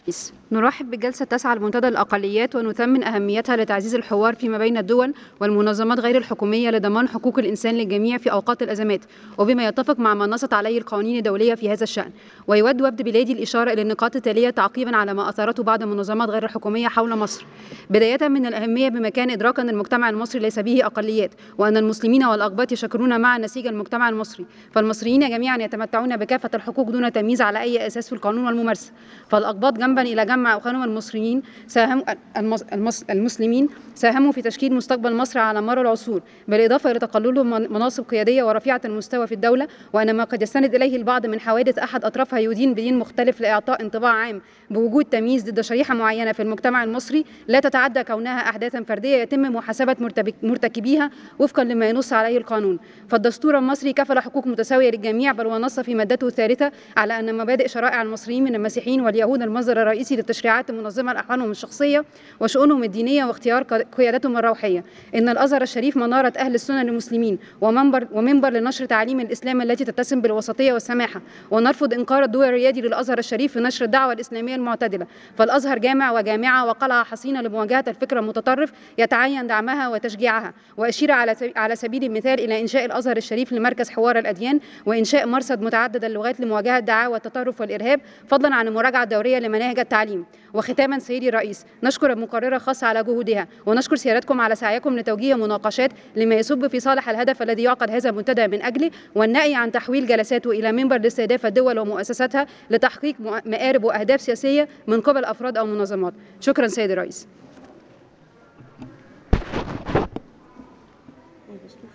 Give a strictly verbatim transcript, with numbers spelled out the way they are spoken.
نرحب بالجلسة التاسعة لمنتدى الأقليات ونثمن أهميتها لتعزيز الحوار فيما بين الدول والمنظمات غير الحكومية لضمان حقوق الإنسان للجميع في أوقات الأزمات وبما يتفق مع ما نصت عليه القوانين الدولية في هذا الشأن. ويود وفد بلادي الإشارة إلى النقاط التالية تعقيبا على ما أثارته بعض المنظمات غير الحكومية حول مصر. بداية من الأهمية بمكان إدراك أن المجتمع المصري ليس به أقليات وأن المسلمين والأقباط يشكلون معا نسيج المجتمع المصري، فالمصريين جميعا يتمتعون بكافة الحقوق دون تمييز على أي أساس في القانون والممارسة. فالأقباط جنبا إلى جنب مع أخوانهم المصريين ساهم المس... المسلمين ساهموا في تشكيل مستقبل مصر على مر العصور، بالإضافة إلى تقللهم مناصب قيادية ورفيعة المستوى في الدولة، وأن ما قد يستند إليه البعض من حوادث أحد أطرافها يدين بدين مختلف لإعطاء انطباع عام بوجود تمييز ضد شريحة معينة في المجتمع المصري لا تتعدى كونها أحداثا فردية يتم محاسبة مرتكبيها وفقا لما ينص عليه القانون. فالدستور المصري كفل حقوق متساوية للجميع، بل ونص في مادته الثالثة على أن مبادئ شرائع المصريين من المسيحيين واليهود المصدر الرئيسي للتشريعات المنظمة لأحوالهم الشخصية وشؤونهم الدينية واختيار قيادتهم الروحية. إن الأزهر الشريف منارة أهل السنة المسلمين ومنبر, ومنبر لنشر تعاليم الإسلام التي تتسم بالوسطية والسماحة، ونرفض إنكار الدور الريادي للأزهر الشريف في نشر الدعوة الإسلامية المعتدلة. فالأزهر جامع وجامعة وقلعة حصينة لمواجهة الفكر المتطرف يتعين دعمها وتشجيعها. وأشير على سبيل المثال إلى إنشاء الأزهر الشريف لمركز حوار الأديان وإنشاء مرصد متعدد اللغات لمواجهة دعاوى التطرف والإرهاب، فضلا عن المراجعة الدورية لمناهج التعليم. وختاما سيدي الرئيس، نشكر المقررة خاصة على جهودها، ونشكر سيادتكم على سعيكم لتوجيه مناقشات لما يصب في صالح الهدف الذي يعقد هذا المنتدى من أجله، والنأي عن تحويل جلساته إلى منبر لاستهداف الدول ومؤسساتها لتحقيق مآرب وأهداف سياسية من قبل أفراد أو منظمات. شكرا سيدي الرئيس.